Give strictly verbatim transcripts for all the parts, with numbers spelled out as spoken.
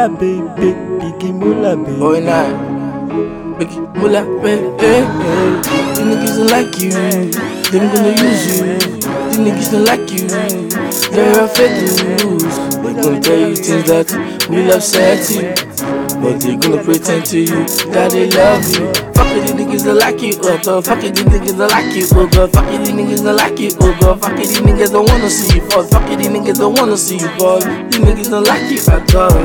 Mula baby, Biggie Mula baby. Boy night, Biggie Mula baby. The niggas don't like you, them gonna use you. The niggas don't like you, they're afraid to lose. They gonna tell you things that will upset you, but they gonna pretend to you that they love you. Fuck it, the niggas don't like you, oh god. Fuck it, the niggas don't like you, oh god. Fuck it, the niggas don't like you, oh god. Fuck it, the niggas don't wanna see you fall. Fuck it, the niggas don't wanna see you fall. The niggas don't like you at all.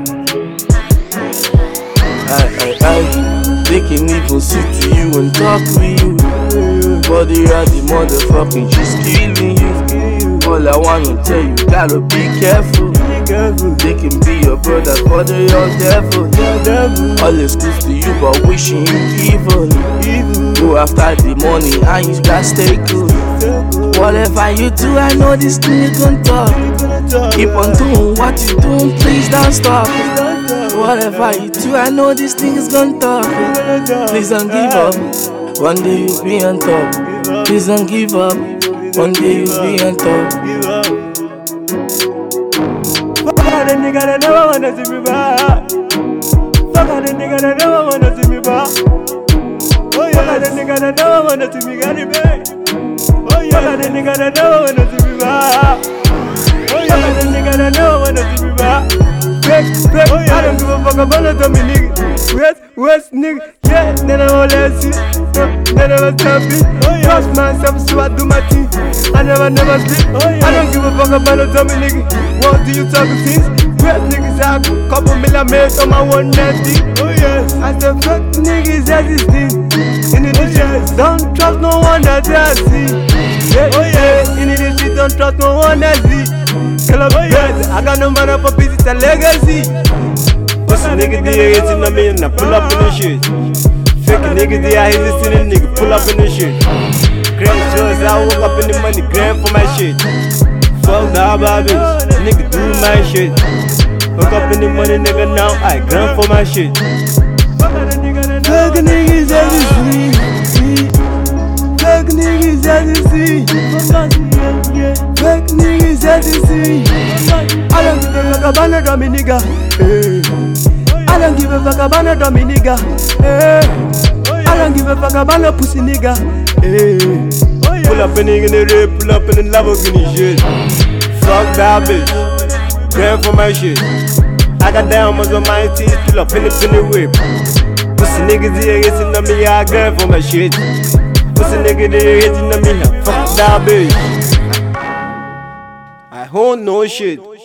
Aye, aye, aye. They can even sit to you and talk with you, but they are the motherfucking just killing you. All I wanna tell you, gotta be careful. They can be your brother, but they are devil. All excuse to you, but wishing you evil. Go after the money and you gotta stay cool. Whatever you do, I know this thing is gonna talk. Keep on doing what you doing, please don't stop. Whatever you do, I know this thing is gonna talk. Please don't give up, one day you'll be on top. Please don't give up, one day you'll be on top. Fuck the nigga that never wanna see me back. Fuck the nigga that never wanna see me back. Oh yeah, fuck the nigga that never wanna see me get it back. Oh yeah, fuck the nigga that never wanna see me back. Oh yeah, fuck the nigga that never wanna see me back. Fake, fake, oh, yeah. I don't give a fuck about no dummy nigga. West, west nigga, yeah, then I won't let you. Then I was happy. Trust myself, so I do my thing. I never, never sleep. Oh, yeah. I don't give a fuck about no dummy nigga. What do you talk since? West niggas have a couple million made on my one nasty. Oh yeah, I said fuck niggas existing. In the shit, don't trust no one that I see. Yeah, oh yeah, in the shit, don't trust no one that I see. I got no money for peace, it's a legacy. Pussy nigga, they hating on me and I pull up in the shit. Fake nigga, they are hating nigga, pull up in the shit. Grand shows, I woke up in the money, grand for my shit. Fuck the haba bitch, nigga do my shit. Woke up in the money, nigga, now I grand for my shit. Fuck niggas as you see. Fuck niggas as you see. Fuck niggas as you see. I don't give a fuck about no dummy nigga. I don't give a fuck about no dummy nigga. I don't give a fuck about no pussy nigga. Pull up in the rape, pull up in the Lamborghini shit. Fuck that bitch, grand for my shit. I got diamonds on my teeth, pull up in the pinny whip. Pussy niggas they hating on me, I grand for my shit. Pussy nigga they hating on me, fuck that bitch. I hold no shit.